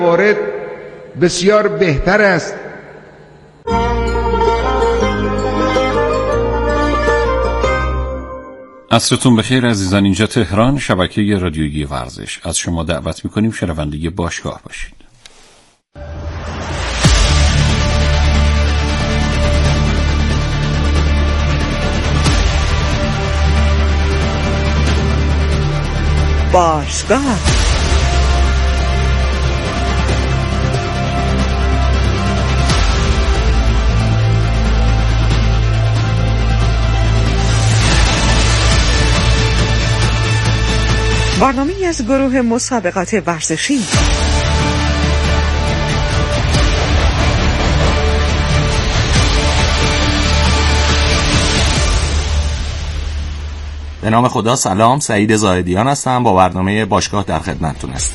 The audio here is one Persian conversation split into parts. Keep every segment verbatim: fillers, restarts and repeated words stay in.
وارد بسیار بهتر است. عصرتون بخیر عزیزان، اینجا تهران، شبکه رادیویی ورزش. از شما دعوت میکنیم شنونده باشگاه باشید. باشگاه برنامه‌ای از گروه مسابقات ورزشی. به نام خدا. سلام، سعید زاهدیان هستم، با برنامه باشگاه در خدمتتون هستم.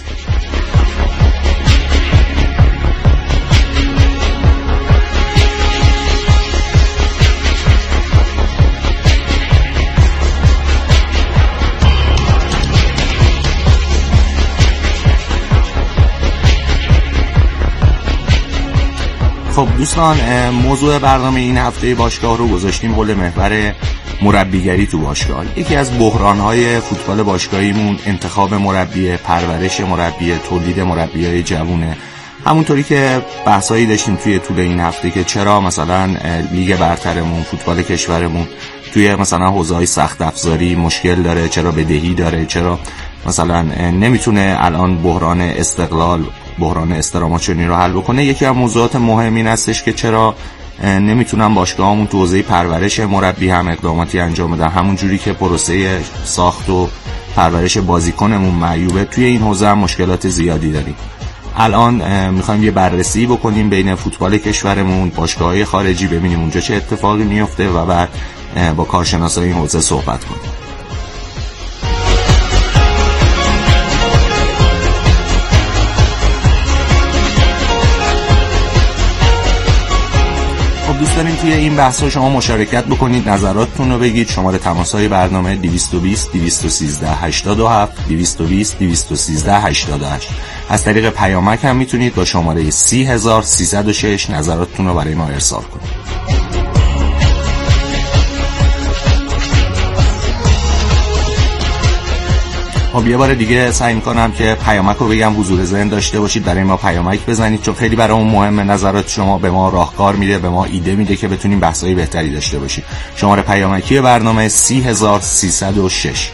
خب دوستان، موضوع برنامه این هفته باشگاه رو گذاشتیم حول محور مربیگری تو باشگاه. یکی از بحران‌های فوتبال باشگاهیمون انتخاب مربی، پرورش مربی، تولید مربیای جوونه. همونطوری که بحثایی داشتیم توی طول این هفته که چرا مثلا لیگ برترمون، فوتبال کشورمون توی مثلا حوزه‌های سخت افزاری مشکل داره، چرا بدهی داره، چرا مثلا نمیتونه الان بحران استقلال، بحران استراماچونی رو حل بکنه. یکی از موضوعات مهم این هستش که چرا نمیتونن باشگاهمون تو حوزه پرورش مربی هم اقداماتی انجام بدن، همون جوری که پروسه ساخت و پرورش بازیکنمون معیوبه. توی این حوزه هم مشکلات زیادی داریم. الان میخوایم یه بررسی بکنیم بین فوتبال کشورمون، باشگاه‌های خارجی، ببینیم اونجا چه اتفاقی میفته و بعد با کارشناسای این حوزه صحبت کنیم. دوست داریم توی این بحث‌ها شما مشارکت بکنید، نظراتتون رو بگید. شماره تماس‌های برنامه دویست و بیست دویست و سیزده هشتاد و هفت دویست و بیست دویست و سیزده هشتاد و هشت. از طریق پیامک هم میتونید با شماره سی هزار سیصد و شش نظراتتون رو برای ما ارسال کنید. خب یه بار دیگه سعی میکنم که پیامک رو بگم، حضور ذهن داشته باشید، برای ما پیامک بزنید، چون خیلی برامون مهمه. نظرات شما به ما راهکار میده، به ما ایده میده که بتونیم بحثای بهتری داشته باشیم. شماره پیامکی برنامه سی هزار سیصد و شش.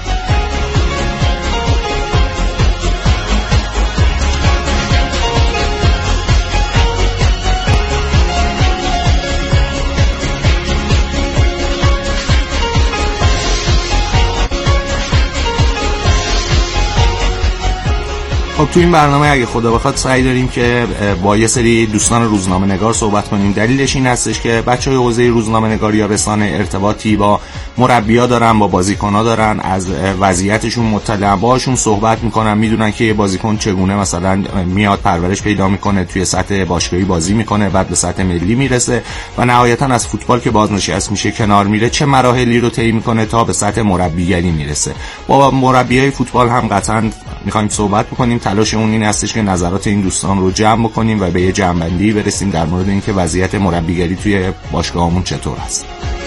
خب تو این برنامه اگه خدا بخواد سعی داریم که با یه سری دوستان روزنامه نگار صحبت کنیم. دلیلش این هستش که بچهای حوزه روزنامه نگاری یا رسانه ارتباطی با مربی‌ها دارن، با بازیکن‌ها دارن، از وضعیتشون مطلع، باهاشون صحبت میکنن، میدونن که یه بازیکن چگونه مثلا میاد پرورش پیدا میکنه، توی سطح باشگاهی بازی میکنه، بعد به سطح ملی میرسه و نهایتاً از فوتبال که بازنشسته میشه کنار میره، چه مراحلی رو طی میکنه تا به سطح مربیگری میرسه. با مربیای فوتبال هم قطعاً میخوایم صحبت بکنیم. تلاش اون این هستش که نظرات این دوستان رو جمع بکنیم و به یه جمع‌بندی برسیم در مورد اینکه وضعیت مربیگری توی باشگاهمون چطور است.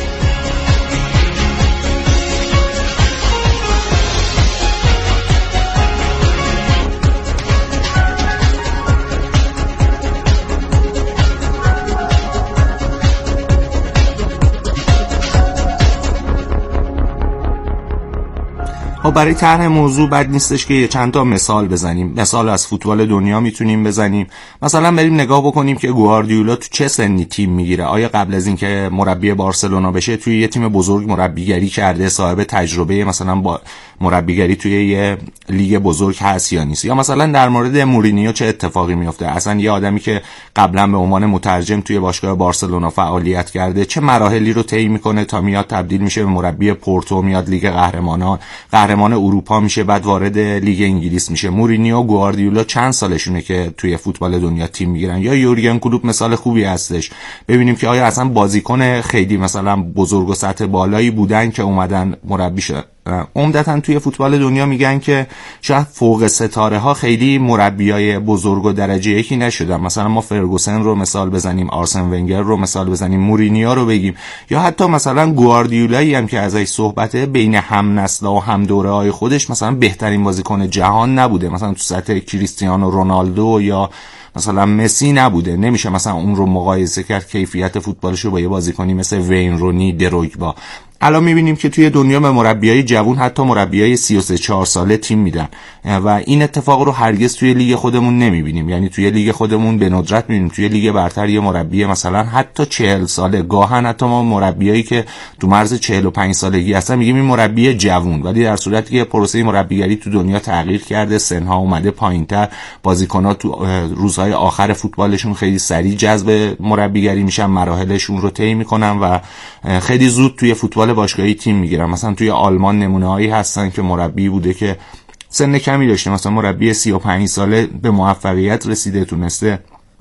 خب برای طرح موضوع بد نیستش که چند تا مثال بزنیم. مثال از فوتبال دنیا میتونیم بزنیم. مثلا بریم نگاه بکنیم که گواردیولا تو چه سنی تیم میگیره. آیا قبل از اینکه مربی بارسلونا بشه توی یه تیم بزرگ مربیگری کرده، صاحب تجربه مثلا با مربیگری توی یه لیگ بزرگ هست یا نیست؟ یا مثلا در مورد مورینیو چه اتفاقی میفته؟ اصلا یه آدمی که قبلا به عنوان مترجم توی باشگاه بارسلونا فعالیت کرده چه مراحلی رو طی میکنه تا میاد تبدیل میشه به مربی پورتو، میاد لیگ قهرمانان قهرمان اروپا میشه، بعد وارد لیگ انگلیس میشه. مورینیو و گواردیولا چند سالشونه که توی فوتبال دنیا تیم میگیرن. یا یورگن کلوپ مثال خوبی هستش. ببینیم که آیا اصلا بازیکن خیلی مثلا بزرگ و سطح بالایی بودن که اومدن مربی شدن. عمدتاً توی فوتبال دنیا میگن که شاید فوق ستاره ها خیلی مربیای بزرگ و درجه یکی نشدن. مثلا ما فرگوسن رو مثال بزنیم، آرسن ونگر رو مثال بزنیم، مورینیو رو بگیم، یا حتی مثلا گواردیولایی هم که ازش صحبته بین هم نسل‌ها و هم دوره‌های خودش مثلا بهترین بازیکن جهان نبوده، مثلا تو سطح کریستیانو رونالدو یا مثلا مسی نبوده. نمیشه مثلا اون رو مقایسه کرد کیفیت فوتبالش رو با یه بازیکنی مثل وین رونی، دروگبا. الان میبینیم که توی دنیا به مربیای جوان حتی مربیای سی و سه چهار ساله تیم میدن و این اتفاق رو هرگز توی لیگ خودمون نمیبینیم. یعنی توی لیگ خودمون به ندرت میبینیم توی لیگ برتر یه مربی مثلا حتی چهل ساله، گاهن حتی ما مربیایی که تو مرز چهل و پنج سالگی هستن میگیم این مربی جوان، ولی در صورتی که پروسه مربیگری تو دنیا تغییر کرده، سنها اومده پایینتر، بازیکن‌ها تو روزهای آخر فوتبالشون خیلی سریع جذب مربیگری میشن، مراحلشون رو طی میکنن و خیلی زود توی فوتبال باشگاهی تیم میگیرن. مثلا توی آلمان نمونه‌هایی هستن که مربی بوده که سن کمی داشته، مثلا مربی سی و پنج ساله به موفقیت رسیده، تونسته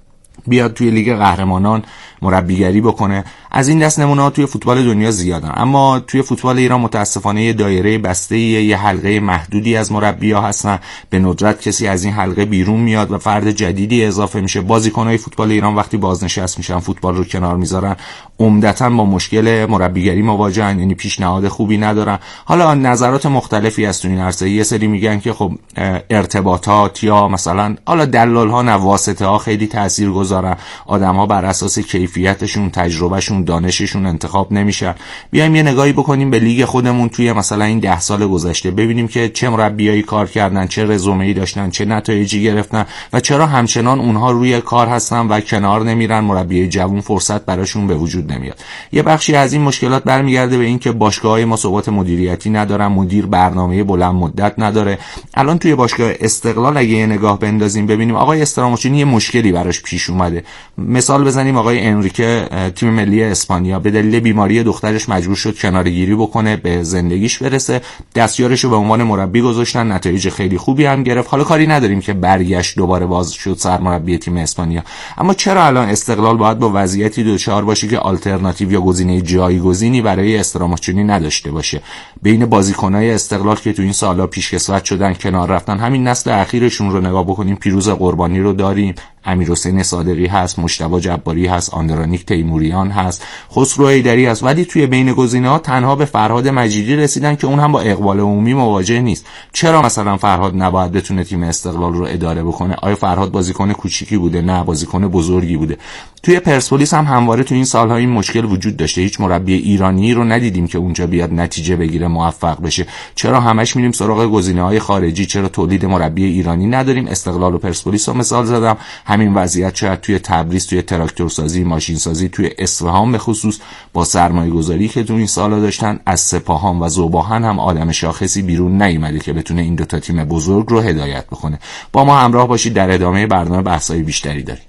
بیاد توی لیگ قهرمانان مربیگری بکنه. از این دست نمونه‌ها توی فوتبال دنیا زیادن، اما توی فوتبال ایران متاسفانه یه دایره بسته‌ای، یه حلقه محدودی از مربی‌ها هستن. به ندرت کسی از این حلقه بیرون میاد و فرد جدیدی اضافه میشه. بازیکن‌های فوتبال ایران وقتی بازنشست میشن، فوتبال رو کنار میذارن، عمدتاً با مشکل مربیگری مواجهن، یعنی پیشنهاد خوبی ندارن. حالا نظرات مختلفی هست تو این عرصه. یه سری میگن که خب ارتباطات یا مثلا حالا دلال‌ها، واسطه‌ها خیلی تاثیرگذارن، آدم‌ها بر اساس کیفیتشون، تجربهشون، دانششون انتخاب نمیشن. بیایم یه نگاهی بکنیم به لیگ خودمون توی مثلا این ده سال گذشته، ببینیم که چه مربیایی کار کردن، چه رزومه‌ای داشتن، چه نتایجی گرفتن و چرا همچنان اونها روی کار هستن و کنار نمیرن، مربیای جوان فرصت براشون به وجود نمیاد. یه بخشی از این مشکلات برمیگرده به این که باشگاه‌های ما ثبات مدیریتی ندارن، مدیر برنامه بلند مدت نداره. الان توی باشگاه استقلال اگه یه نگاه بندازیم ببینیم آقای استراموچینی یه مشکلی براش پیش اومده. مثال بزنیم آقای انریکه تیم ملی اسپانیا به دلیل بیماری دخترش مجبور شد کناره‌گیری بکنه، به زندگیش برسه، دستیارش رو به عنوان مربی گذاشتن، نتایج خیلی خوبی هم گرفت. حالا کاری نداریم که برگشت دوباره باز شد سرمربی تیم اسپانیا، اما چرا الان استقلال باید با وضعیتی دوچار باشه که آلترناتیو یا گزینه جایگزینی برای استراموچینی نداشته باشه؟ بین بازیکن‌های استقلال که تو این سالا پیشکسوت شدن، کنار رفتن، همین نسل اخیرشون رو نگاه بکنیم، پیروز قربانی رو داریم، امیرحسین صادقی هست، مجتبی جباری هست، آندرانیک تیموریان هست، خسرو حیدری هست، ولی توی بین گزینه‌ها تنها به فرهاد مجیدی رسیدن که اون هم با اقبال عمومی مواجه نیست. چرا مثلا فرهاد نباید بتونه تیم استقلال رو اداره بکنه؟ آیا فرهاد بازیکن کوچیکی بوده؟ نه، بازیکن بزرگی بوده. توی پرسپولیس هم همواره تو این سال‌ها این مشکل وجود داشته. هیچ مربی ایرانی رو ندیدیم که اونجا بیاد نتیجه بگیره، موفق بشه. چرا همش میریم سراغ گزینه‌های خارجی؟ چرا تولید مربی ایرانی نداریم؟ استقلال و پرسپولیس رو مثال زدم. همین وضعیت شاید توی تبریز، توی تراکتورسازی، ماشینسازی، توی اصفهان به خصوص با سرمایه‌گذاری که تو این سالا داشتن، از سپاهان و ذوباهن هم آدم شاخصی بیرون نیومده که بتونه این دو تا تیم بزرگ رو هدایت بکنه. با ما همراه باشید، در ادامه برنامه بحث‌های بیشتری داریم.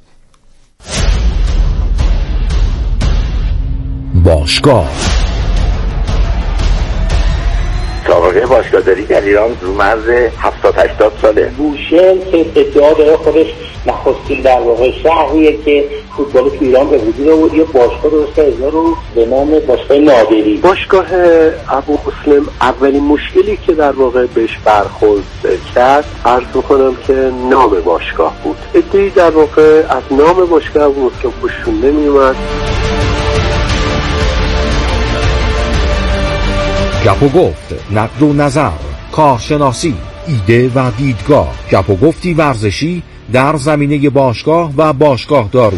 باشگاه سابقه باشگاهداری در ایران رو مرز هفتاد هشتاد ساله. بوشهر که ادعا داره خودش نخستین در واقع شهریه که فوتبال تو ایران به وجود آورد، یه باشگاه درست کرده رو به نام باشگاه نادری. باشگاه ابو مسلم اولین مشکلی که در واقع بهش برخورد کرد، عرض میکنم که نام باشگاه بود. ادعای در واقع از نام باشگاه ابو مسلم خوششون نمیومد. گپ و گفت، نقد و نظر، کارشناسی، ایده و دیدگاه. گپ و گفتی ورزشی در زمینه باشگاه و باشگاه دارو.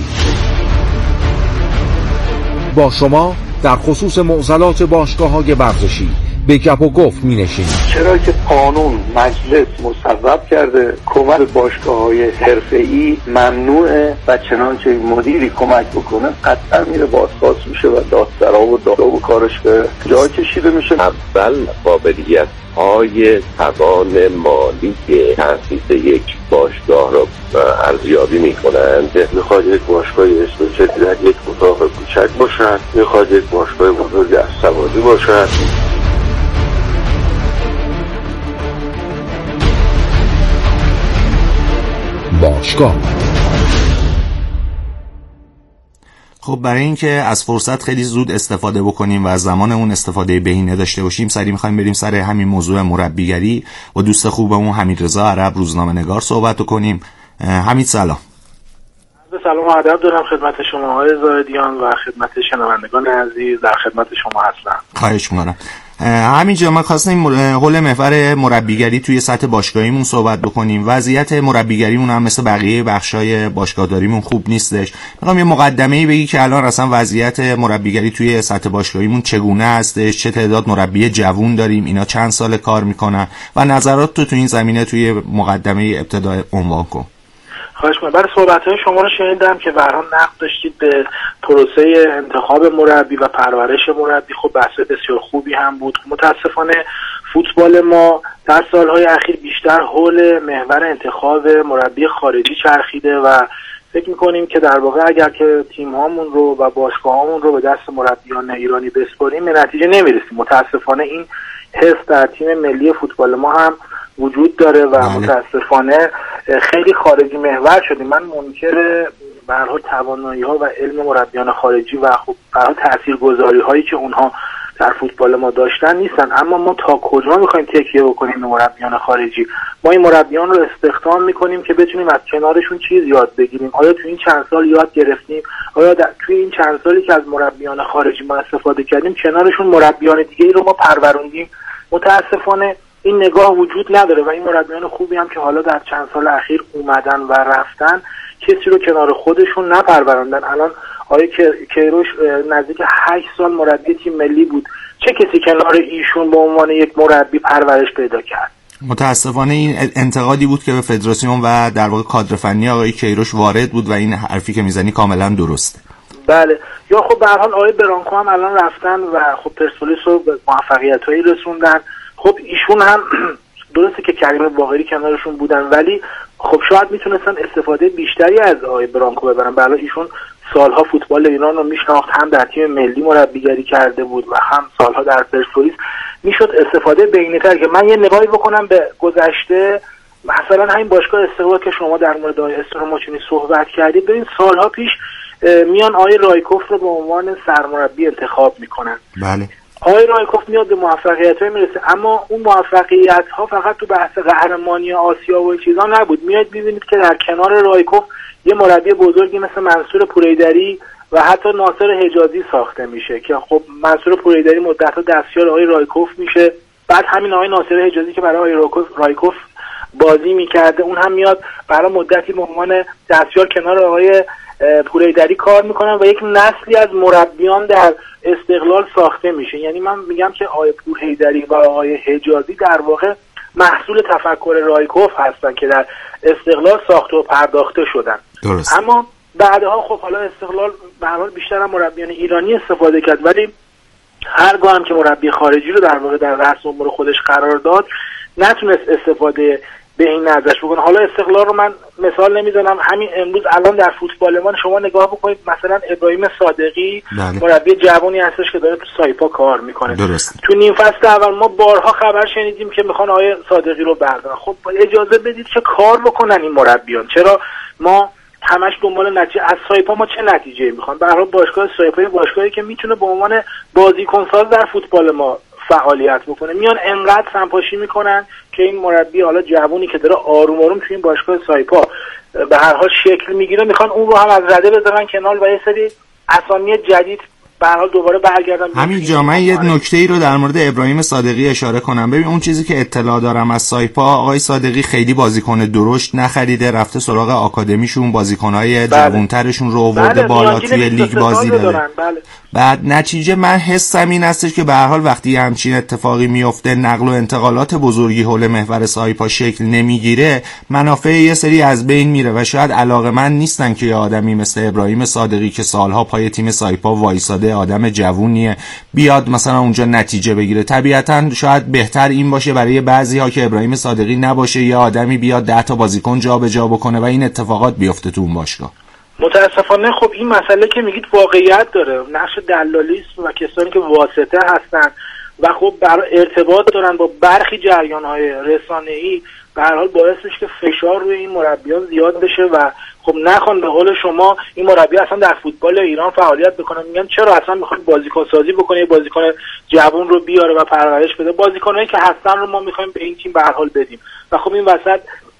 با شما در خصوص معضلات باشگاه‌های ورزشی به گپ و گفت می‌نشینیم. چرا که قانون مجلس مصوب کرده کمک باشگاه‌های حرفه‌ای ممنوعه و چنانچه مدیری کمک بکنه قطعا میره بازپاس میشه و دادسرا و دادگاه و کارش به جای کشیده میشه. اول قابلیت های توان مالی تأسیس یک باشگاه را ارزیابی میکنند. میخواد یک باشگاه استوچتی در یک اتاق کوچک باشد، میخواد یک باشگاه بزرگ از سوادی باشد. باشگاه خب برای اینکه از فرصت خیلی زود استفاده بکنیم و از زمان اون استفاده بهینه داشته باشیم، سریع می‌خوایم بریم سر همین موضوع مربیگری و دوست خوبمون حمیدرضا عرب روزنامه‌نگار صحبت کنیم. حمید سلام. سلام و ادب دارم خدمت شما آقای زاهدیان و خدمت شنوندگان عزیز، در خدمت شما هستم. خواهش می‌کنم. همینجا ما خواستیم حول محور مربیگری توی سطح باشگاهیمون صحبت بکنیم. وضعیت مربیگریمون هم مثل بقیه بخشای باشگاهداریمون خوب نیستش. میخوام یه مقدمه‌ای بگی که الان اصلا وضعیت مربیگری توی سطح باشگاهیمون چگونه هستش، چه تعداد مربی جوون داریم، اینا چند سال کار میکنن و نظرات تو تو این زمینه توی مقدمه ابتدا عنوان کن. خواهش می‌کنم. برای صحبت‌های شما رو شنیدم که برام نقد داشتید به پروسه انتخاب مربی و پرورش مربی. خب بحث بسیار خوبی هم بود. متاسفانه فوتبال ما در سالهای اخیر بیشتر حول محور انتخاب مربی خارجی چرخیده و فکر می‌کنیم که در واقع اگر که تیم‌هامون رو و باشگاه‌هامون رو به دست مربیان ایرانی بسپاریم به نتیجه نمی‌رسیم. متاسفانه این حس در تیم ملی فوتبال ما هم وجود داره و بله. متاسفانه خیلی خارجی محور شدیم. من منکر به هر حال توانایی‌ها و علم مربیان خارجی و خب به هر حال تاثیرگذاری‌هایی که اونها در فوتبال ما داشتن نیستن، اما ما تا کجا می‌خوایم تکیه بکنیم به مربیان خارجی؟ ما این مربیان رو استخدام می‌کنیم که بتونیم از کنارشون چیز یاد بگیریم. آیا تو این چند سال یاد گرفتیم؟ آیا توی این چند سالی که از مربیان خارجی ما استفاده کردیم کنارشون مربیان دیگه‌ای رو ما پروروندیم؟ متاسفانه این نگاه وجود نداره و این مربیان خوبی هم که حالا در چند سال اخیر اومدن و رفتن کسی رو کنار خودشون نپروراندن. الان آقای کیروش نزدیک هشت سال مربی تیم ملی بود، چه کسی کنار ایشون به عنوان یک مربی پرورش پیدا کرد؟ متاسفانه این انتقادی بود که به فدراسیون و در واقع کادر فنی آقای کیروش وارد بود و این حرفی که میزنی کاملا درسته. بله. یا خب به هر حال آقای برانکو هم الان رفتن و خب پرسپولیس رو به موفقیتایی رسوندن. خب ایشون هم درسته که کریم باقری کنارشون بودن ولی خب شاید میتونستن استفاده بیشتری از آقای برانکو ببرن. بله ایشون سالها فوتبال ایران رو میشناخت، هم در تیم ملی مربیگری کرده بود و هم سالها در پرسپولیس، میشد استفاده بین‌تر که من یه نگاهی بکنم به گذشته. مثلا همین باشگاه استقلال که شما در مورد آقای استراماچونی صحبت کردید، ببین سالها پیش میان آقای رایکوف رو به عنوان سرمربی انتخاب میکنن. بله. آقای رایکوف میاد به موفقیت‌های میرسه، اما اون موفقیت‌ها فقط تو بحث قهرمانی آسیا و چیزا نبود. میاد ببینید که در کنار رایکوف یه مربی بزرگی مثل منصور پوریدری و حتی ناصر حجازی ساخته میشه که خب منصور پوریدری مدت‌ها دستیار آقای رایکوف میشه، بعد همین آقای ناصر حجازی که برای آقای رایکوف بازی میکرده اون هم میاد برای مدتی به عنوان دستیار کنار آقای پوریدری کار میکنن و یک نسلی از مربیان در استقلال ساخته میشه. یعنی من میگم که آقای پوریدری و آقای حجازی در واقع محصول تفکر رایکوف هستن که در استقلال ساخته و پرداخته شدن. درست. اما بعدها خب حالا استقلال به هر حال بیشتر هم مربیان ایرانی استفاده کرد، ولی هرگاه هم که مربی خارجی رو در واقع در رأس امور خودش قرار داد نتونست استفاده به این ازش بکنه. حالا استقلال رو من مثال نمیزنم، همین امروز الان در فوتبال ما شما نگاه بکنید، مثلا ابراهیم صادقی بله. مربی جوانی هستش که داره تو سایپا کار میکنه. درست. تو نیم فصل اول ما بارها خبر شنیدیم که میخوان آقای صادقی رو بردارن. خب اجازه بدید که کار بکنن این مربیان. چرا ما همش دنبال نتیجه؟ از سایپا ما چه نتیجه میخوان؟ به هر حال باشگاه سایپا باشگاهی که میتونه به عنوان بازیکنساز در فوتبال ما فعالیت بکنه، میان انقدر سمپاشی میکنن که این مربی حالا جوونی که داره آروم آروم توی این باشگاه سایپا به هر حال شکل میگیره میخوان اون رو هم از رده بذارن کنار و یه سری اسامی جدید به هر حال دوباره برگردن. همین جا من یه نکته‌ای رو در مورد ابراهیم صادقی اشاره کنم. ببین اون چیزی که اطلاع دارم از سایپا، آقای صادقی خیلی بازیکن درشت نخریده، رفته سراغ آکادمیشون بازیکن‌های بله. جوان‌ترشون رو آورده بله. بالا توی لیگ بازی داره. بله. بعد نتیجه من حسم این هستش که به هر حال وقتی همچین اتفاقی میفته، نقل و انتقالات بزرگی حول محور سایپا شکل نمیگیره، منافع یه سری از بین میره و شاید علاقه‌مند نیستن که یه آدمی مثل ابراهیم صادقی که سالها پای تیم سایپا وایساده، آدم جوونیه، بیاد مثلا اونجا نتیجه بگیره. طبیعتاً شاید بهتر این باشه برای بعضی‌ها که ابراهیم صادقی نباشه، یه آدمی بیاد ده تا بازیکن جابجا بکنه و این اتفاقات بیفته تو اون باشگاه. متاسفانه خب این مسئله که میگید واقعیت داره، نقش دلالیست و کسانی که واسطه هستن و خب برای ارتباط دارن با برخی جریان‌های رسانه‌ای به هر حال باعث میشه که فشار روی این مربیان زیاد بشه و خب نخوان به قول شما این مربی اصلا در فوتبال ایران فعالیت بکنه، میگن چرا اصلا میخواید بازیکن سازی بکنه، بازیکن جوان رو بیاره و پرورش بده، بازیکنایی که هستن رو ما میخوایم به این تیم به هر حال بدیم و خب این وسط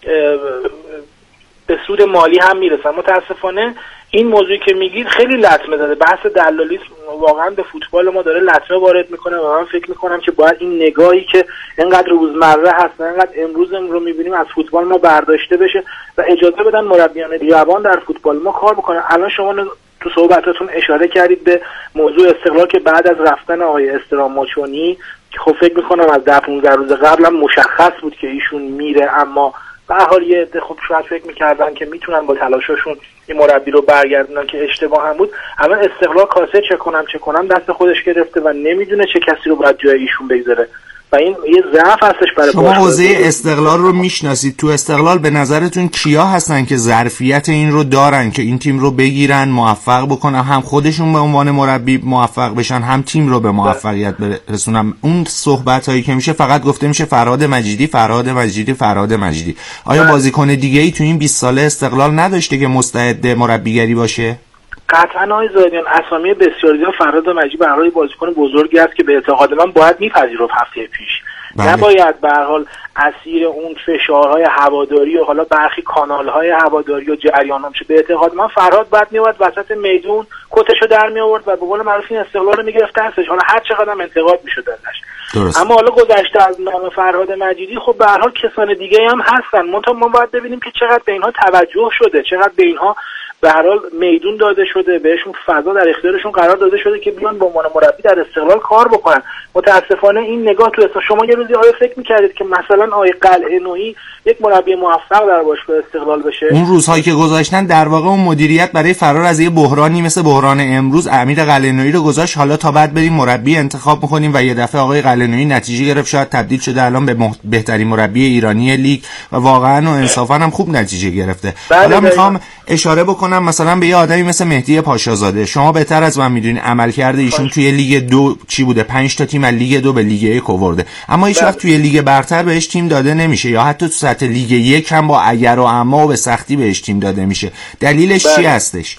به سود مالی هم میرسن. متاسفانه این موضوعی که میگید خیلی لطمه زده، بحث دلالیسم واقعا به فوتبال ما داره لطمه وارد میکنه و من فکر میکنم که باید این نگاهی که اینقدر روزمره هست، اینقدر امروز رو میبینیم از فوتبال ما برداشته بشه و اجازه بدن مربیان جوان در فوتبال ما کار بکنن. الان شما تو صحبتاتون اشاره کردید به موضوع استقلال که بعد از رفتن آقای استراماچونی که خب فکر میکنم از ده پانزده روز قبل هم مشخص بود که ایشون میره، اما به هر حال یه عده خب شاید فکر میکردن که میتونن با تلاششون این مربی رو برگردونن که اشتباه هم بود. الان استقلال کاسه چه کنم چه کنم دست خودش گرفته و نمیدونه چه کسی رو باید جای ایشون بگذاره و این یه ضعف هستش برای شما حوزه استقلال رو میشناسید. تو استقلال به نظرتون کیا هستن که ظرفیت این رو دارن که این تیم رو بگیرن، موفق بکنن، هم خودشون به عنوان مربی موفق بشن، هم تیم رو به موفقیت برسونن؟ اون صحبت هایی که میشه فقط گفته میشه فرهاد مجیدی فرهاد مجیدی فرهاد مجیدی. آیا بازیکن دیگه ای تو این بیست ساله استقلال نداشته که مستعد مربیگری باشه؟ قطعا آقای زاهدیان اسامی بسیار زیاد فرهاد مجیدی برای بازیکن بزرگی است که به اعتقاد من باید میپذیرفت هفته پیش. بله. نباید به هر حال اسیر اون فشارهای هواداری و حالا برخی کانال‌های هواداری و جریانام شه. به اعتقاد من فرهاد بعد میومد وسط میدون کتشو در می آورد و به قول معروف این استقلال رو میگرفت دستش، حالا هر چقدر هم انتقاد میشد ازش. اما حالا گذشته از نام فرهاد مجیدی خب به هر حال کسان دیگه هم هستن، منتها ما باید ببینیم که چقدر به اینها توجه شده، چقدر به اینها به هر حال میدون داده شده، بهشون فضا در اختیارشون قرار داده شده که بیان به عنوان مربی در استقلال کار بکنن. متاسفانه این نگاه تو استقلال، شما یه روزی آیا فکر می‌کردید که مثلا آقای قلعه‌نویی یک مربی موفق در باشگاه استقلال بشه؟ اون روزهایی که گذاشتن در واقع اون مدیریت برای فرار از یه بحرانی مثل بحران امروز امیر قلعه‌نویی رو گذاشت، حالا تا بعد بریم مربی انتخاب می‌کنیم و یه دفعه آقای قلعه‌نویی نتیجه گرفت، شاید تبدیل شده الان به مح... بهترین مربی ایرانی لیگ و واقعا و انصافا هم خوب نتیجه گرفته. حالا می‌خوام اشاره بکنم مثلا به یه آدمی مثل مهدی پاشازاده. شما بهتر از من میدونین عملکرد ایشون توی لیگ دو چی بوده، پنج تا تیم از لیگ دو به لیگ یک آورده، اما هیچ وقت توی لیگ برتر بهش تیم داده نمیشه یا حتی تو سطح لیگ یک هم با اگر و اما و به سختی بهش تیم داده میشه. دلیلش چی هستش؟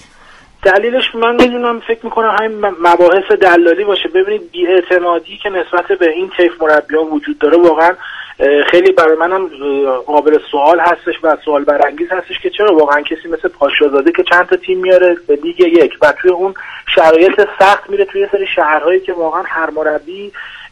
دلیلش من میدونم فکر میکنم همین مباحث دلالی باشه. ببینید بی‌اعتمادی که نسبت به این طیف مربیان وجود داره واقعا خیلی برای منم قابل سوال هستش و سوال برانگیز هستش که چرا واقعا کسی مثل پاشازاده که چند تا تیم میاره به لیگ یک و توی اون شرایط سخت میره توی سری شهرهایی که واقعا هر مربی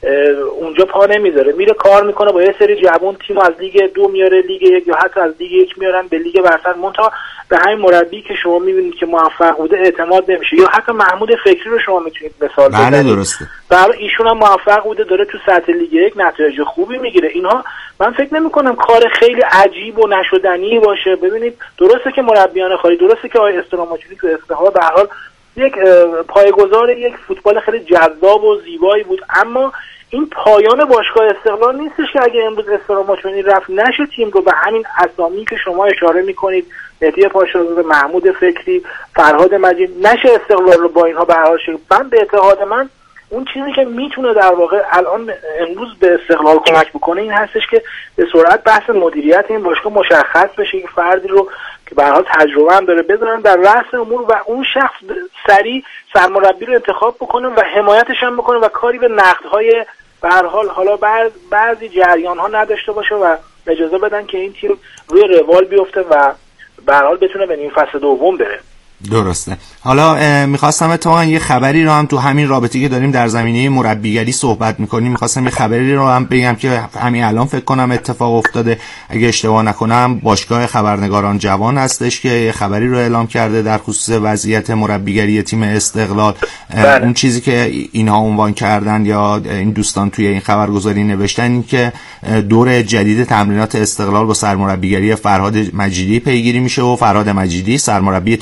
اونجا پا نمیذاره، میره کار میکنه با یه سری جوان تیم از لیگ دو میاره لیگ یک یا حتی از لیگ یک میارن به لیگ برتر، منتها به همین مربی که شما میبینید که موفق بوده اعتماد نمیشه. یا حتی محمود فکری رو شما میتونید مثال بزنید. بله درسته. برای ایشون هم موفق بوده، داره تو سطح لیگ یک نتایج خوبی میگیره. اینها من فکر نمیکنم کار خیلی عجیب و نشدنی باشه. ببینید درسته که مربیان خارجی، درسته که آقای استراماچونی تو استقلال به هر حال یک پایه‌گذار یک فوتبال خیلی جذاب و زیبایی بود، اما این پایان باشگاه استقلال نیستش که اگه امروز استراماچونی رفت نشه تیم رو به همین اسامی که شما اشاره میکنید، مهدی پاشازاده، محمود فکری، فرهاد مجید، نشه استقلال رو با اینها به هر حال شکل. من به اعتقاد من اون چیزی که میتونه در واقع الان امروز به استقلال کمک بکنه این هستش که به سرعت بحث مدیریت این باشگاه مشخص بشه، یک فردی رو که به هر حال تجربه هم داره بذارن در رأس امور و اون شخص سریع سرمربی رو انتخاب بکنه و حمایتش هم بکنه و کاری به نقدهای به هر حال حالا بعض بعضی جریان ها نداشته باشه و اجازه بدن که این تیم روی روال بیفته و به هر حال بتونه به نیم فصل دوم بره. درسته. حالا میخواستم اتفاقا یه خبری رو هم تو همین رابطه که داریم در زمینه مربیگری صحبت میکنیم، میخواستم یه خبری رو هم بگم که همین الان فکر کنم اتفاق افتاده، اگه اشتباه نکنم باشگاه خبرنگاران جوان هستش که یه خبری رو اعلام کرده در خصوص وضعیت مربیگری تیم استقلال. بله. اون چیزی که اینها عنوان کردن یا این دوستان توی این خبرگزاری نوشتن این که دور جدید تمرینات استقلال با سرمربیگری فرهاد مجیدی پیگیری میشه و فرهاد مجیدی سرمربی تیم استقلال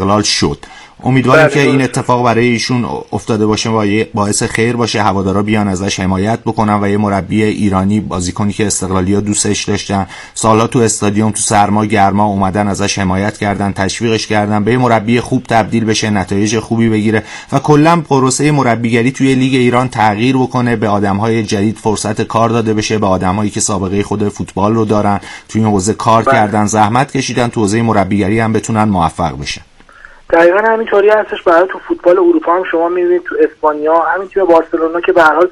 استقلال شد. امیدواریم بله که این اتفاق برای ایشون افتاده باشه و باعث خیر باشه، هوادارا بیان ازش حمایت بکنن و یه مربی ایرانی، بازیکنی که استقلالیا دوستش داشتن، سالها تو استادیوم تو سرما گرما اومدن ازش حمایت کردن، تشویقش کردن، به یه مربی خوب تبدیل بشه، نتایج خوبی بگیره و کلا پروسه مربیگری توی لیگ ایران تغییر بکنه، به آدمهای جدید فرصت کار داده بشه، به آدمایی که سابقه خود فوتبال رو دارن، توی این حوزه کار بله. کردن، زحمت کشیدن، تو حوزه مربیگری هم بتونن موفق بشن. دقیقاً همینطوری هستش. برای تو فوتبال اروپا هم شما می‌بینید، تو اسپانیا همین تیم بارسلونا که به هر حال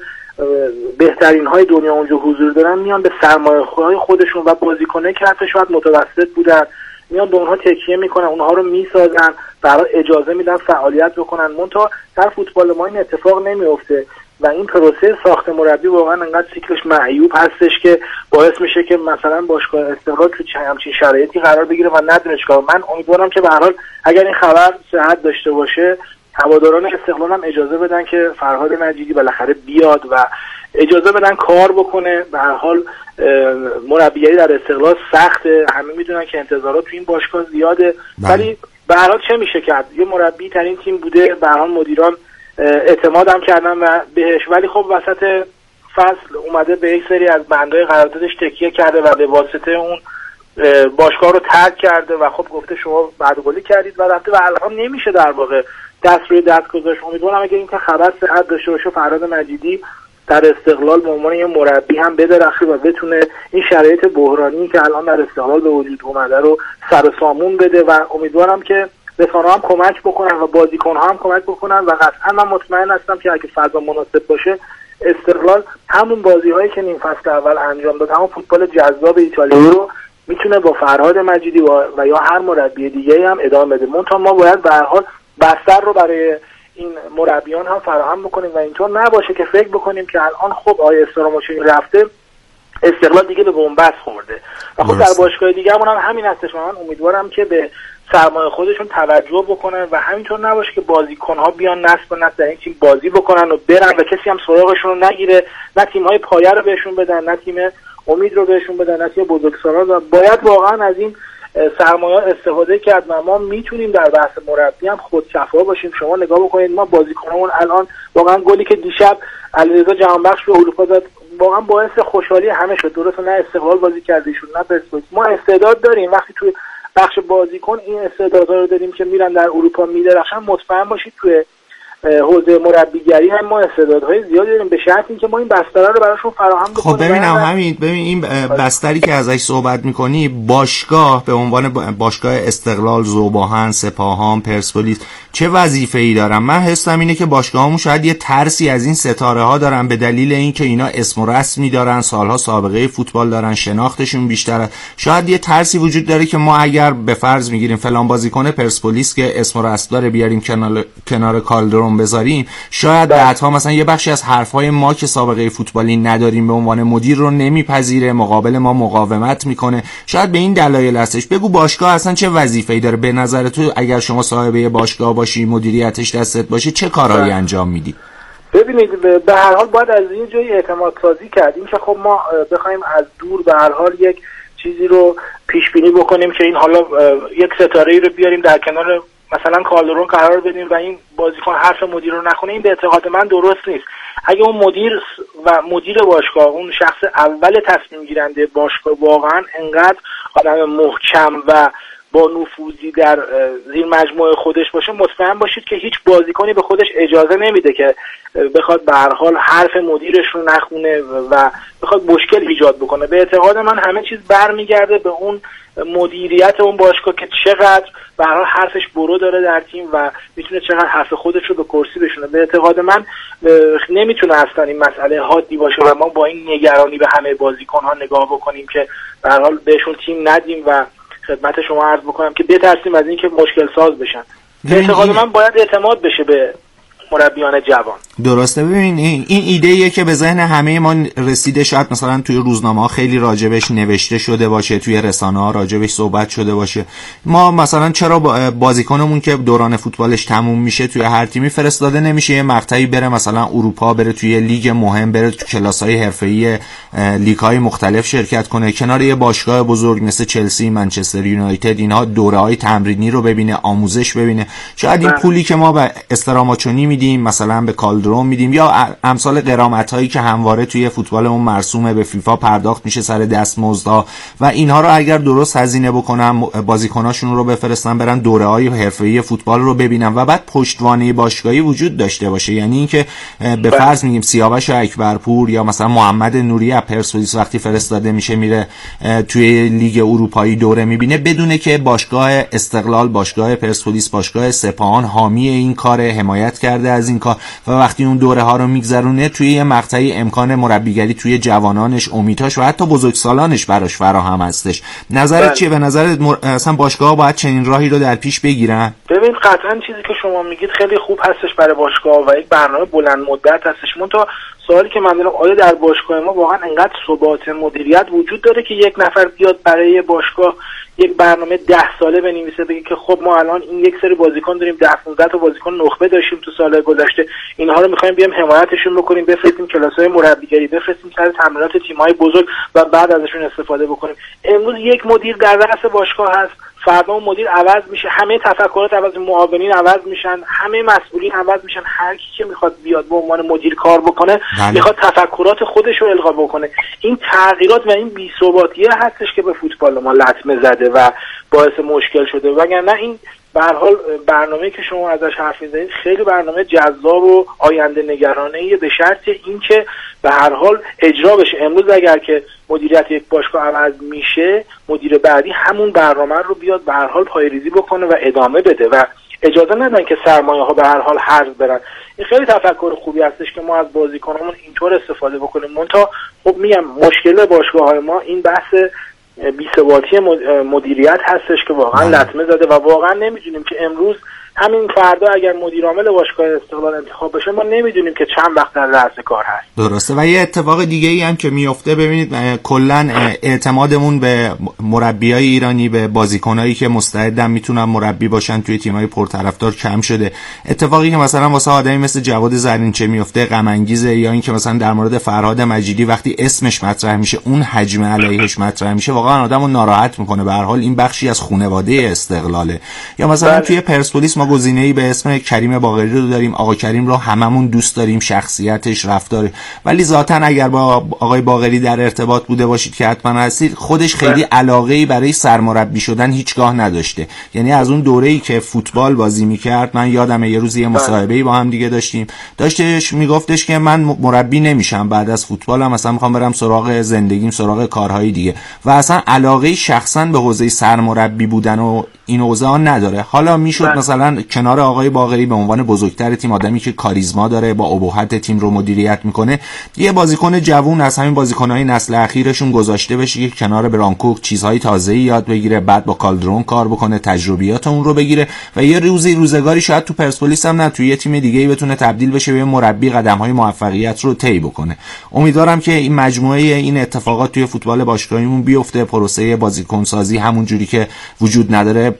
بهترین های دنیا اونجا حضور دارن، میان به سرمایه‌های خودشون و بازیکنایی که حتی شاید متوسط بودن میان به اونها تکیه میکنن، اونها رو میسازن، برای اجازه میدن فعالیت بکنن. منتها در فوتبال ما این اتفاق نمیفته و این پروسه ساخت مربی واقعا انقدر سیکلش معیوب هستش که باعث میشه که مثلا باشگاه استقلال تو همچین شرایطی قرار بگیره و ندونه چیکار. من امیدوارم که به هر حال اگر این خبر صحت داشته باشه، هواداران استقلال هم اجازه بدن که فرهاد مجیدی بالاخره بیاد و اجازه بدن کار بکنه. به هر حال مربیگری در استقلال سخته، همه میدونن که انتظارات تو این باشگاه زیاده، ولی به هر حال چه میشه کرد؟ یه مربی ترین تیم بوده، به هر حال مدیران اعتماد هم کردن و بهش، ولی خب وسط فصل اومده به یک سری از بندهای قراردادش تکیه کرده و به واسطه اون باشگاه رو ترک کرده و خب گفته شما بدگلی کردید و رفته و الان نمیشه در واقع دست روی دست گذاشت. امیدوارم اگه این که خبر صحت داشته باشه، فرهاد مجیدی در استقلال به عنوان یه مربی هم بدرخشه و بتونه این شرایط بحرانی که الان در استقلال به وجود اومده رو سر و سامون بده و امیدوارم که رسانه‌ها هم کمک بکنن و بازیکن‌ها هم کمک بکنن و قطعا من مطمئن هستم که اگه فضا مناسب باشه، استقلال همون بازی‌هایی که نیم فصل اول انجام داد، همون فوتبال جذاب ایتالیایی رو میتونه با فرهاد مجیدی و, و یا هر مربی دیگه‌ای هم ادامه بده. منتها ما باید به هر حال بستر رو برای این مربیان هم فراهم بکنیم و اینطور نباشه که فکر بکنیم که الان خب آیه استراموچی رفته، استقلال دیگه به بنبست خورده و خب در باشگاه دیگه همون هم همین هستش. من امیدوارم که به سرمایه خودشون توجه بکنن و همینطور نباشه که بازیکن‌ها بیان نصب و نصب در این تیم بازی بکنن و برن و کسی هم سراغشون رو نگیره، نه تیم‌های پایه رو بهشون بدن، نه تیم امید رو بهشون بدن، نه تیم بزرگسالان. و باید واقعا از این سرمایه استفاده کرد و ما میتونیم در بحث مربی هم خودشفا باشیم. شما نگاه بکنید، ما بازیکنامون الان واقعا گلی که دیشب علیرضا جهانبخش به اروپا زد واقعا باعث خوشحالی همه شد. درسته نه استقلال بازی کردیشون نه پرسپولیس، ما استعداد داریم. وقتی توی بخش بازیکن این استعدادها رو داریم که میرن در اروپا میدرخشن، مطمئن باشید توی حوزه مربیگری هم ما استعدادهای زیادی داریم، به شرط اینکه ما این بستر رو براشون فراهم بکنیم. خب ببینم همین ببین این بستری که ازش صحبت میکنی، باشگاه به عنوان باشگاه استقلال، ذوباهن، سپاهان، پرسپولیس چه وظیفه‌ای دارن؟ من حسم اینه که باشگاهمون شاید یه ترسی از این ستاره ها دارن به دلیل اینکه اینا اسم و رسمی دارن، سالها سابقه فوتبال دارن، شناختشون بیشتره. شاید یه ترسی وجود داره که ما اگر به فرض میگیریم فلان بازیکن پرسپولیس که اسم و رسم داره بیاریم کنار کنار کالدرون بذاریم، شاید بعدها مثلا یه بخشی از حرفای ما که سابقه فوتبالی نداریم به عنوان مدیر رو نمیپذیره، مقابل ما مقاومت میکنه. شاید به این دلایل هستش. بگو باشگاه اصلا چه وظیفه‌ای داره به نظر تو؟ اگر شما صاحب یه باشگاه باشی، مدیریتش دستت باشه، چه کارهایی انجام میدی؟ ببینید، به هر حال باید از این جایی اعتماد سازی کرد. این که خب ما بخوایم از دور به هر حال یک چیزی رو پیش بینی بکنیم که این حالا یک ستاره‌ای رو بیاریم در کنار مثلا کالدرون قرار بدیم و این بازیکن حرف مدیر رو نخونه، این به اعتقاد من درست نیست. اگه اون مدیر و مدیر باشگاه، اون شخص اول تصمیم گیرنده باشگاه واقعا انقدر آدم محکم و با نفوذی در زیر مجموعه خودش باشه، مطمئن باشید که هیچ بازیکنی به خودش اجازه نمیده که بخواد به هر حال حرف مدیرش رو نخونه و بخواد مشکل ایجاد بکنه. به اعتقاد من همه چیز برمیگرده به اون مدیریت اون باشگاه که چقدر به هر حال حرفش برو داره در تیم و میتونه چقدر حرف خودش رو به کرسی بشونه. به اعتقاد من نمیتونه اصلا این مسئله حادی باشه و ما با این نگرانی به همه بازیکن‌ها نگاه بکنیم که به هر حال بهشون تیم ندیم و خدمت شما عرض بکنم که بترسیم از این که مشکل ساز بشن. به اعتقاد من باید اعتماد بشه به مربیان جوان. درسته. ببین این, این ایده‌ایه که به ذهن همه ما رسیده، شاید مثلا توی روزنامه‌ها خیلی راجبش نوشته شده باشه، توی رسانه‌ها راجبش صحبت شده باشه. ما مثلا چرا بازیکنمون که دوران فوتبالش تموم میشه توی هر تیمی فرستاده نمیشه یه مقطعی بره مثلا اروپا، بره توی لیگ مهم، بره تو کلاس‌های حرفه‌ای لیگ‌های مختلف شرکت کنه، کنار یه باشگاه بزرگ مثل چلسی، منچستر یونایتد، اینها دوره‌های تمرینی رو ببینه، آموزش ببینه. شاید این پولی که ما به استراماچونی میدیم، مثلا به کالدرون میدیم، یا امثال غرامت‌هایی که همواره توی فوتبالمون مرسومه، به فیفا پرداخت میشه سر دستمزدها و اینها رو اگر درست هزینه بکنن، بازیکناشون رو بفرستن برن دوره‌های حرفه‌ای فوتبال رو ببینن و بعد پشتوانه باشگاهی وجود داشته باشه. یعنی اینکه به فرض میگیم سیاوش اکبرپور یا مثلا محمد نوری از پرسپولیس وقتی فرستاده میشه میره توی لیگ اروپایی دوره میبینه، بدونه که باشگاه استقلال، باشگاه پرسپولیس، باشگاه سپاهان حامی این کار، حمایت کرده از این کار و وقتی اون دوره ها رو میگذرونه توی یه مقطعی امکان مربیگری توی جوانانش، امیدهاش و حتی بزرگسالانش براش فراهم هستش. نظرت چیه؟ به نظرت مر... اصلا باشگاه‌ها باید چنین راهی رو در پیش بگیرن؟ ببین قطعا چیزی که شما میگید خیلی خوب هستش برای باشگاه و یک برنامه بلند مدت هستش. من تا سوالی که من دارم، آیا در باشگاه ما واقعا انقدر ثبات مدیریت وجود داره که یک نفر بیاد برای باشگاه یک برنامه ده ساله بنویسه، بگه که خب ما الان این یک سری بازیکن داریم، ده پانزده تا بازیکن نخبه داشتیم تو سال گذشته، اینها رو می‌خوایم بیام حمایتشون بکنیم، بفرستیم کلاس‌های مربیگری، بفرستیم سر تمرینات تیم‌های بزرگ و بعد ازشون استفاده بکنیم. امروز یک مدیر در رأس باشگاه هست، فردا مدیر عوض میشه، همه تفکرات عوض، معاونین عوض میشن، همه مسئولین عوض میشن، هر کی که میخواد بیاد به عنوان مدیر کار بکنه بله. میخواد تفکرات خودش رو القا بکنه. این تغییرات و این بی‌ثباتیه هستش که به فوتبال ما لطمه زده و باعث مشکل شده. وگرنه این به هر حال برنامه‌ای که شما ازش حرف می‌زنید خیلی برنامه جذاب و آینده نگرانه‌ایه، به شرط اینکه به هر حال اجرا بشه. امروز اگر که مدیریت یک باشگاه عوض میشه، مدیر بعدی همون برنامه رو بیاد به هر حال پایه‌ریزی بکنه و ادامه بده و اجازه ندن که سرمایه‌ها به هر حال هرز برن. این خیلی تفکر خوبی هستش که ما از بازیکنامون اینطور استفاده بکنیم. منتها خب میگم مشکل باشگاه‌های ما این بحث بی‌ثباتی مدیریت هستش که واقعا لطمه زده و واقعا نمیدونیم که امروز همین فردا اگر مدیر عامل باشگاه استقلال انتخاب بشه، ما نمیدونیم که چند وقت در رأس کار هست. درسته. و یه اتفاق دیگه ای هم که میفته، ببینید کلا اعتمادمون به مربیای ایرانی، به بازیکنایی که مستعدن میتونن مربی باشن توی تیمای پرطرفدار کم شده. اتفاقی که مثلا واسه آدمی مثل جواد زرینچه میفته غم انگیزه، یا اینکه مثلا در مورد فرهاد مجیدی وقتی اسمش مطرح میشه اون حجم علیهش مطرح میشه، واقعا آدمو ناراحت میکنه. به هر حال این بخشی از خانواده استقلاله. یا مثلا بله. توی پرسپولیس ما گزینه‌ای به اسم کریم باقری رو داریم. آقا کریم رو هممون دوست داریم، شخصیتش، رفتار، ولی ذاتاً اگر با آقای باقری در ارتباط بوده باشید که حتما هستید، خودش خیلی علاقه‌ای برای سرمربی شدن هیچگاه نداشته. یعنی از اون دوره‌ای که فوتبال بازی می‌کرد، من یادمه یه روز یه مصاحبه‌ای با هم دیگه داشتیم، داشتش میگفتش که من مربی نمیشم، بعد از فوتبالم مثلا می‌خوام برم سراغ زندگیم، سراغ کارهای دیگه، و اصلا علاقه شخصاً به حوزه سرمربی بودن و این حوزه نداره. حالا میشد مثلا کنار آقای باقری به عنوان بزرگتر تیم، آدمی که کاریزما داره، با ابهت تیم رو مدیریت میکنه، یه بازیکن جوون از همین بازیکن‌های نسل اخیرشون گذاشته بشه که کنار برانکو چیزهای تازه‌ای یاد بگیره، بعد با کالدرون کار بکنه، تجربیات اون رو بگیره و یه روزی روزگاری شاید تو پرسپولیس هم نه، توی یه تیم دیگه‌ای بتونه تبدیل بشه به مربی، قدم‌های موفقیت رو طی بکنه. امیدوارم که این مجموعه این اتفاقات توی فوتبال باشگاهیمون بیفته، پروسه بازیکن سازی همون جوری که وجود نداره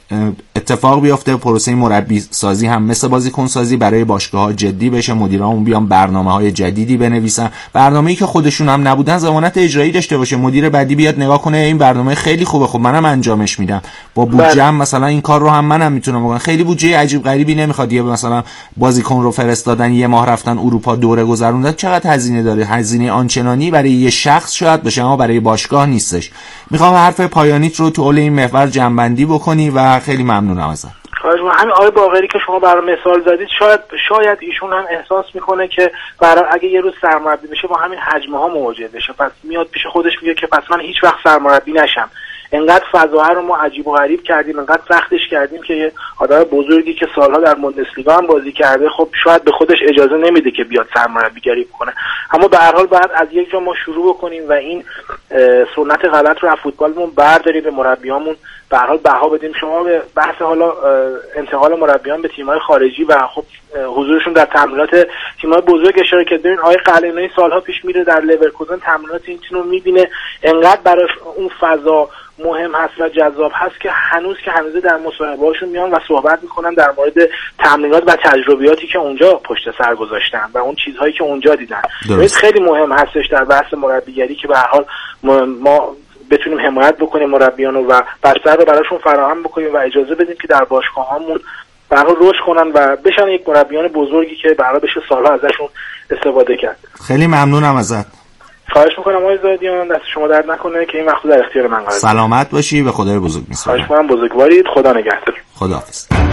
اتفاق بیفته، پروسه مربی سازی هم مثل بازیکن سازی برای باشگاه‌ها جدی بشه، مدیرامون بیان برنامه‌های جدیدی بنویسن، برنامه‌ای که خودشون هم نبودن ضمانت اجرایی داشته باشه، مدیر بعدی بیاد نگاه کنه این برنامه خیلی خوبه، خب منم انجامش میدم، با بودجه هم مثلا این کار رو هم منم میتونم بکنم. خیلی بودجه عجیب غریبی نمیخواد. یه مثلا بازیکن رو فرستادن یه ماه رفتن اروپا دوره گذروندن، چقدر هزینه داره؟ هزینه آنچنانی برای یه شخص شاید باشه اما برای باشگاه نیستش. میخوام حرف پایانیت رو تو اول این محور جمع‌بندی بکنی و خیلی ممنونم ازت. خواهش می‌کنم. همین آقای باقری که شما برای مثال زدید، شاید شاید ایشون هم احساس میکنه که برای اگه یه روز سرمربی بشه با همین حجمه ها مواجه بشه، پس میاد پیش خودش میگه که پس من هیچ وقت سرمربی نشم. انقدر فضاها رو ما عجیب و غریب کردیم، انقدر سختش کردیم که یه آدم بزرگی که سالها در بوندسلیگا هم بازی کرده، خب شاید به خودش اجازه نمیده که بیاد سرمربیگری کنه. اما به هر حال باید از یک جا ما شروع بکنیم و این سنت غلط رو از فوتبالمون برداریم، به مربیامون به هر حال بها بدیم. شما به بحث حالا انتقال مربیان به تیم‌های خارجی و خب حضورشون در تمرینات تیم‌های بزرگ اشاره کردین. ببین آقای قلعه‌نویی سالها پیش میره در لورکوزن تمرینات این تیم رو میبینه، انقدر برای اون فضا مهم هست و جذاب هست که هنوز که هنوز در مصاحبه‌هاشون میان و صحبت میکنن در مورد تمرینات و تجربیاتی که اونجا پشت سر گذاشتن و اون چیزهایی که اونجا دیدن. خیلی مهم هستش در بحث مربیگری که به هر حال ما بتونیم حمایت بکنیم مربیان رو و بستر رو براشون فراهم بکنیم و اجازه بدیم که در باشگاه‌هامون به هر حال رشد کنن و بشن یک مربیان بزرگی که به هر حال بشه سالها ازشون استفاده کرد. خیلی ممنونم ازت. خواهش میکنم آقای زادیان، دست شما درد نکنه که این وقت در اختیار من قرار. سلامت باشی، به خدای بزرگ میسپارم. خواهش میکنم، بزرگوارید، خدا نگهدار. خداحافظ.